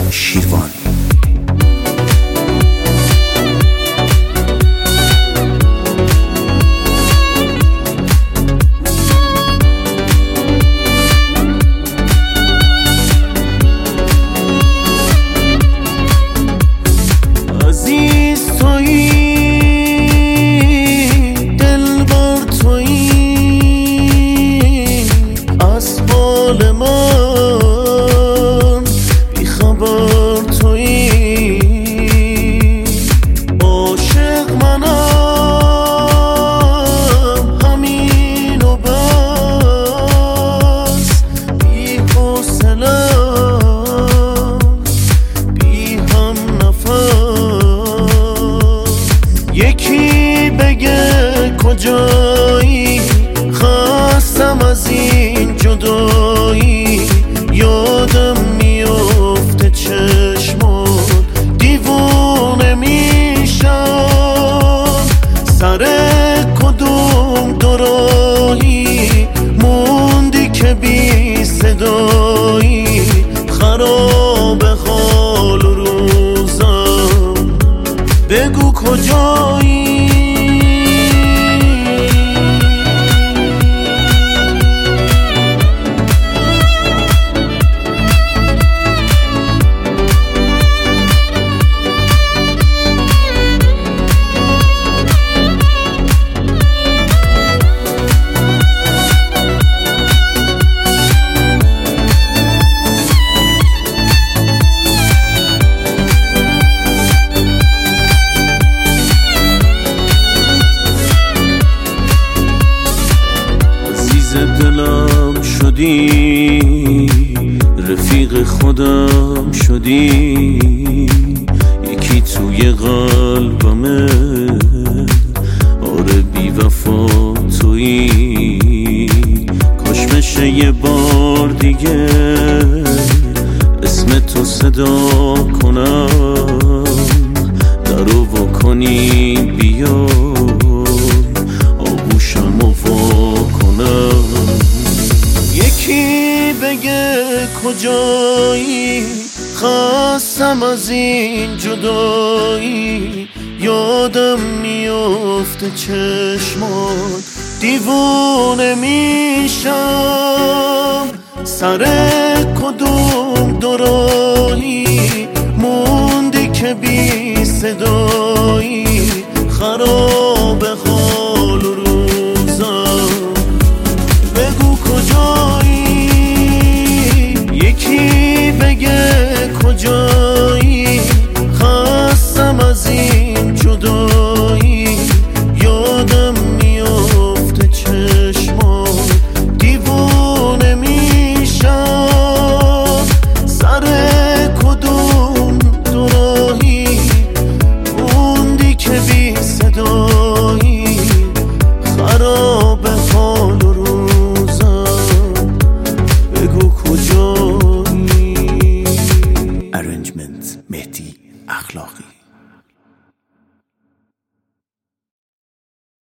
شیروانی. عزیز تویی، دلبر تویی، از حال من بیخبر تویی. عاشق منم همین و بس، بی حوصله‌ام، بی هم نفس. یکی بگه کجایی، خستم از این جدایی. یادم میفته چشمات، دیوونه میشم. سر کدوم دوراهی موندی که بی صدایی؟ خراب حال و روزم، بگو کجایی؟ دلم شدی، رفیق خودم شدی. یکی توی قلبمه، آره بی وفا تویی. کاش بشه یه بار دیگه اسم تو صدا کنم، درو واکنی بیا آغوشم و واکنم. یکی بگه کجایی، خستم از این جدایی. یادم میفته چشمات، دیوونه میشم. سر کدوم دوراهی